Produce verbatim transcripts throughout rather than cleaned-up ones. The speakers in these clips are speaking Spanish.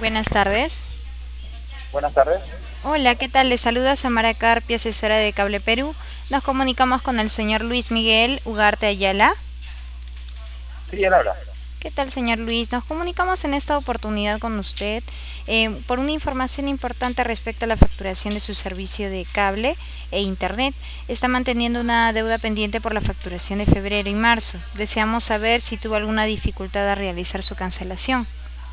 Buenas tardes. Buenas tardes. Hola, ¿qué tal? Les saluda Samara Carpio, asesora de Cable Perú. Nos comunicamos con el señor Luis Miguel Ugarte Ayala. Sí, él habla. ¿Qué tal, señor Luis? Nos comunicamos en esta oportunidad con usted eh, por una información importante respecto a la facturación de su servicio de cable e internet. Está manteniendo una deuda pendiente por la facturación de febrero y marzo. Deseamos saber si tuvo alguna dificultad a realizar su cancelación.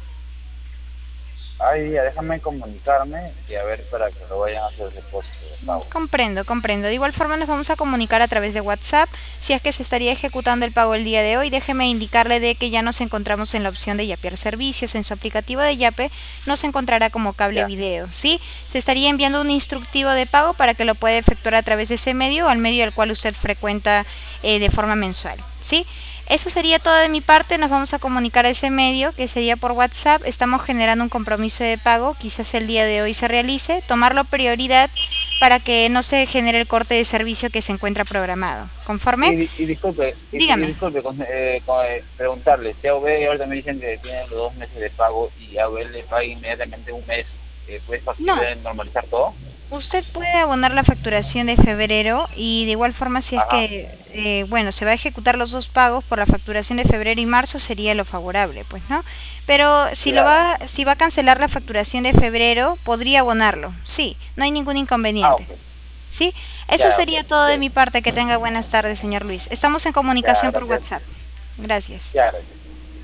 Ay, ya, déjame comunicarme y a ver para que lo vayan a hacer el depósito de pago. Comprendo, comprendo. De igual forma nos vamos a comunicar a través de WhatsApp. Si es que se estaría ejecutando el pago el día de hoy, déjeme indicarle de que ya nos encontramos en la opción de Yapear Servicios. En su aplicativo de Yape nos encontrará como cable Ya. video, ¿sí? Se estaría enviando un instructivo de pago para que lo pueda efectuar a través de ese medio o al medio al cual usted frecuenta eh, de forma mensual, ¿sí? Eso sería todo de mi parte. Nos vamos a comunicar a ese medio, que sería por WhatsApp. Estamos generando un compromiso de pago, quizás el día de hoy se realice. Tomarlo prioridad para que no se genere el corte de servicio que se encuentra programado. ¿Conforme? Y, y disculpe, y, y Dígame. disculpe con, eh, con, eh, preguntarle, si A O B ahorita me dicen que tienen los dos meses de pago y A O B le paga inmediatamente un mes, eh, ¿puede No, factible normalizar todo? usted puede abonar la facturación de febrero y de igual forma si es Ajá. que, eh, bueno, se va a ejecutar los dos pagos por la facturación de febrero y marzo sería lo favorable, pues, ¿no? Pero si lo Claro. va, si va a cancelar la facturación de febrero, podría abonarlo, sí, no hay ningún Ah, inconveniente, ok. ¿sí? Eso Ya, ok. sería todo de Chévere. mi parte, que tenga buenas tardes, señor Luis. Estamos en Ya, comunicación por gracias. WhatsApp. Gracias. Ya, gracias.